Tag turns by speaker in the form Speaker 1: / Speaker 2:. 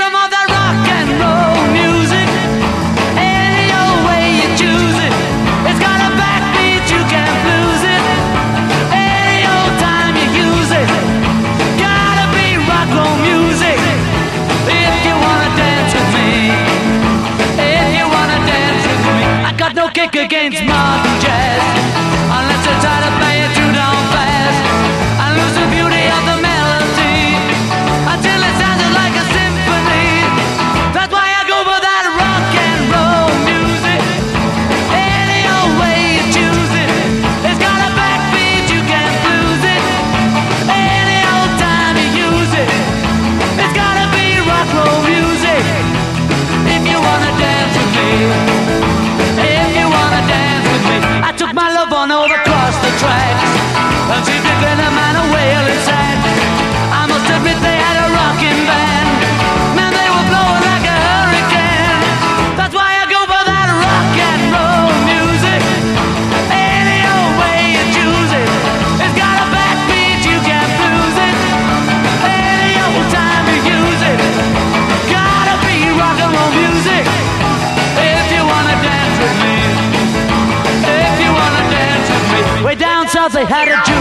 Speaker 1: rhythm of that rock and roll music. Any old way you choose it, it's got a backbeat, you can't lose it. Any old time you use it, gotta be rock roll music. If you wanna dance with me, if you wanna dance with me, I got no kick against modern jazz, unless I try to play it too down fast. I lose the beauty of the melody until it sounded like a symphony. That's why I go for that rock and roll music. Any old way you choose it, it's got a backbeat, you can't lose it. Any old time you use it, it's gotta be rock roll music. If you wanna dance with me, if you wanna dance with me, I took my love on over across the tracks, and she's taking a man away inside. I must admit they had a rocking band. Man, they were blowing like a hurricane. That's why I go for that rock and roll music. Any old way you choose it, it's got a backbeat, you can't lose it. Any old time you use it, gotta be rock and roll music. If you wanna dance with me, if you wanna dance with me. Way down south they had a